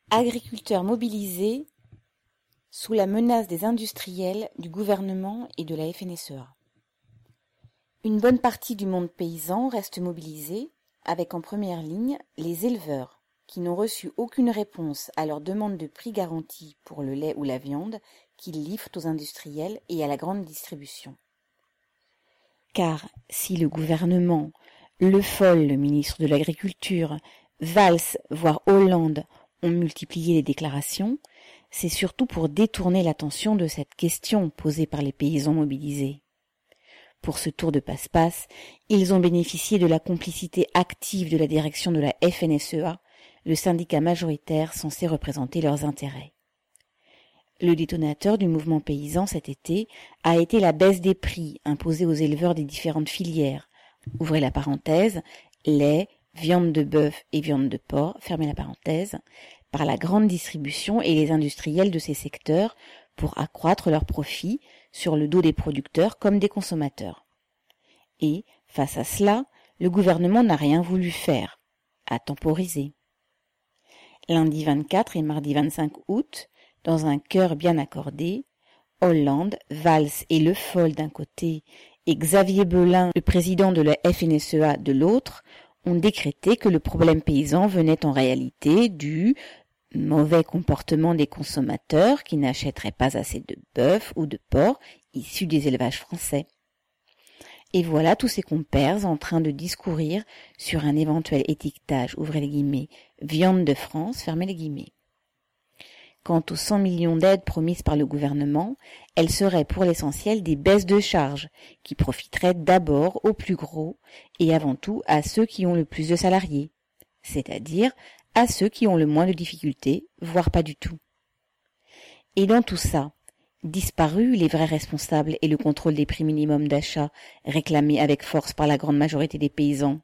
Agriculteurs mobilisés sous la menace des industriels, du gouvernement et de la FNSEA. Une bonne partie du monde paysan reste mobilisée, avec en première ligne les éleveurs, qui n'ont reçu aucune réponse à leur demande de prix garanti pour le lait ou la viande qu'ils livrent aux industriels et à la grande distribution. Car si le gouvernement, Le Foll, le ministre de l'Agriculture, Valls, voire Hollande, ont multiplié les déclarations, c'est surtout pour détourner l'attention de cette question posée par les paysans mobilisés. Pour ce tour de passe-passe, ils ont bénéficié de la complicité active de la direction de la FNSEA, le syndicat majoritaire censé représenter leurs intérêts. Le détonateur du mouvement paysan cet été a été la baisse des prix imposés aux éleveurs des différentes filières. Ouvrez la parenthèse, lait, viande de bœuf et viande de porc, fermez la parenthèse, par la grande distribution et les industriels de ces secteurs pour accroître leurs profits sur le dos des producteurs comme des consommateurs. Et, face à cela, le gouvernement n'a rien voulu faire, a temporisé. Lundi 24 et mardi 25 août, dans un chœur bien accordé, Hollande, Valls et Le Foll d'un côté et Xavier Belin, le président de la FNSEA de l'autre, ont décrété que le problème paysan venait en réalité du mauvais comportement des consommateurs qui n'achèteraient pas assez de bœuf ou de porc issus des élevages français. Et voilà tous ces compères en train de discourir sur un éventuel étiquetage, ouvrez les guillemets, viande de France, fermez les guillemets. Quant aux 100 millions d'aides promises par le gouvernement, elles seraient pour l'essentiel des baisses de charges qui profiteraient d'abord aux plus gros et avant tout à ceux qui ont le plus de salariés, c'est-à-dire à ceux qui ont le moins de difficultés, voire pas du tout. Et dans tout ça, disparus les vrais responsables et le contrôle des prix minimums d'achat réclamés avec force par la grande majorité des paysans.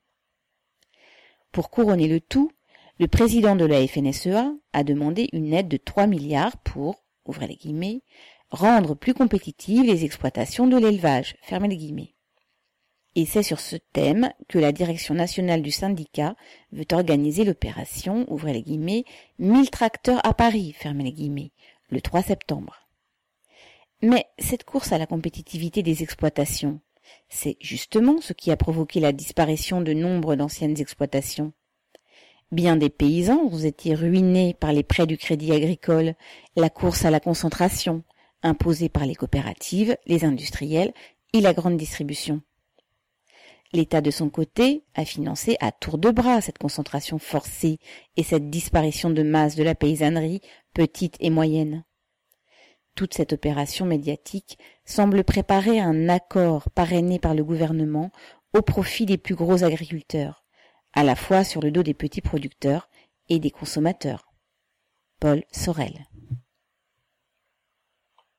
Pour couronner le tout, le président de la FNSEA a demandé une aide de 3 milliards pour, ouvrez les guillemets, rendre plus compétitives les exploitations de l'élevage, fermez les guillemets. Et c'est sur ce thème que la direction nationale du syndicat veut organiser l'opération, ouvrez les guillemets, 1000 tracteurs à Paris, fermez les guillemets, le 3 septembre. Mais cette course à la compétitivité des exploitations, c'est justement ce qui a provoqué la disparition de nombre d'anciennes exploitations. Bien des paysans ont été ruinés par les prêts du Crédit Agricole, la course à la concentration, imposée par les coopératives, les industriels et la grande distribution. L'État, de son côté, a financé à tour de bras cette concentration forcée et cette disparition de masse de la paysannerie petite et moyenne. Toute cette opération médiatique semble préparer un accord parrainé par le gouvernement au profit des plus gros agriculteurs, à la fois sur le dos des petits producteurs et des consommateurs. Paul Sorel.